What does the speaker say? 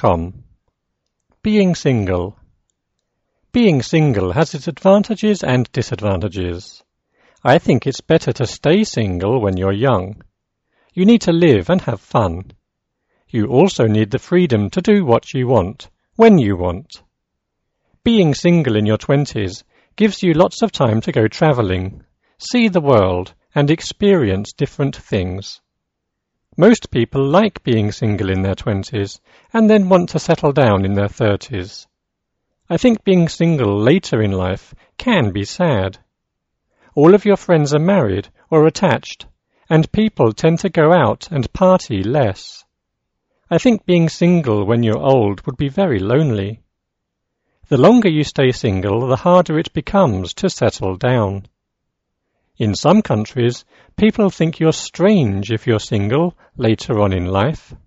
Gmail.com. Being single. Being single has its advantages and disadvantages. I think it's better to stay single when you're young. You need to live and have fun. You also need the freedom to do what you want, when you want. Being single in your 20s gives you lots of time to go travelling, see the world, and experience different things. Most people like being single in their 20s and then want to settle down in their 30s. I think being single later in life can be sad. All of your friends are married or attached, and people tend to go out and party less. I think being single when you're old would be very lonely. The longer you stay single, the harder it becomes to settle down. In some countries, people think you're strange if you're single later on in life.